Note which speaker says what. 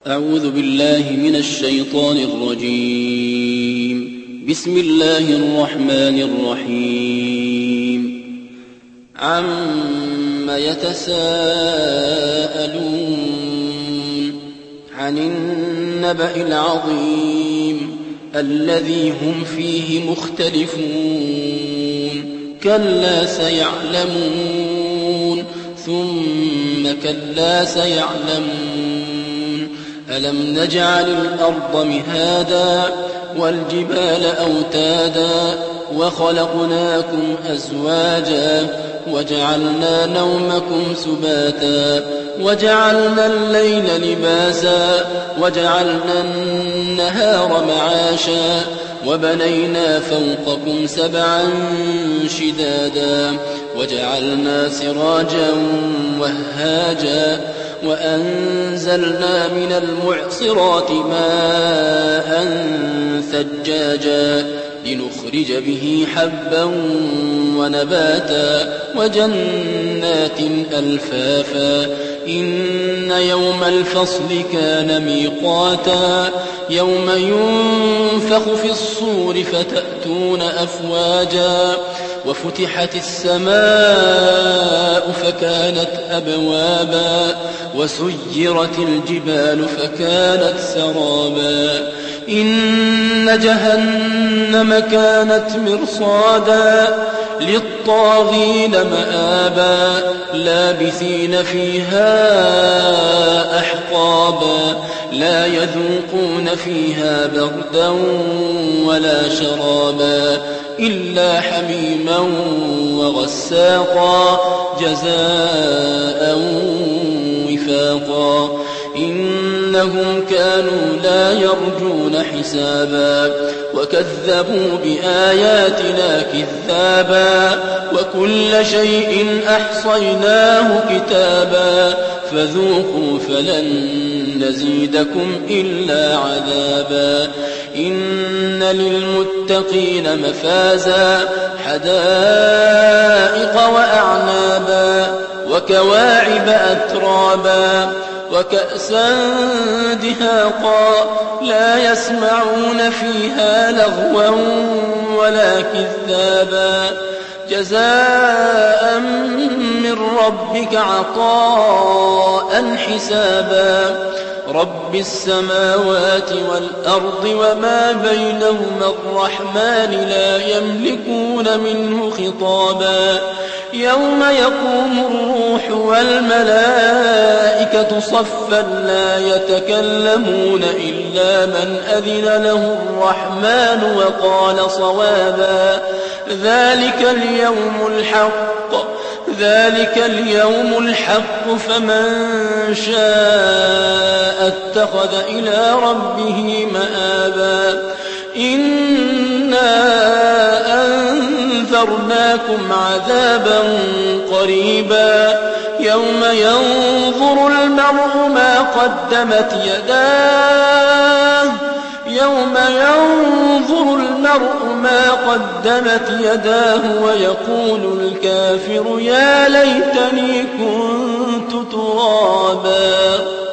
Speaker 1: أعوذ بالله من الشيطان الرجيم. بسم الله الرحمن الرحيم. عم يتساءلون عن النبأ العظيم الذي هم فيه مختلفون كلا سيعلمون ثم كلا سيعلمون ألم نجعل الأرض مهادا والجبال أوتادا وخلقناكم أزواجا وجعلنا نومكم سباتا وجعلنا الليل لباسا وجعلنا النهار معاشا وبنينا فوقكم سبعا شدادا وجعلنا سراجا وهاجا وأنزلنا من المعصرات ماء ثجاجا لنخرج به حبا ونباتا وجنات ألفافا إن يوم الفصل كان ميقاتا يوم ينفخ في الصور فتأتون أفواجا وفتحت السماء فكانت أبوابا وسيرت الجبال فكانت سرابا إن جهنم كانت مرصادا للطاغين مآبا لابثين فيها أحقابا لا يذوقون فيها بردا ولا شرابا إلا حميما وغساقا جزاء وفاقا إنهم كانوا لا يرجون حسابا وكذبوا بآياتنا كذابا وكل شيء أحصيناه كتابا فذوقوا فلن نزيدكم إلا عذابا إن للمتقين مفازا حدائق وأعنابا وكواعب أترابا وكأسا دهاقا لا يسمعون فيها لغوا ولا كذابا جزاء من ربك عطاء حسابا رب السماوات والأرض وما بينهما الرحمن لا يملكون منه خطابا يوم يقوم الروح والملائكة صفا لا يتكلمون إلا من أذن له الرحمن وقال صوابا ذلك اليوم الحق فمن شاء اتخذ إلى ربه مآبا إنا أنذرناكم عذابا قريبا يوم ينظر المرء ما قدمت يداه ويقول الكافر يا ليتني كنت ترابا.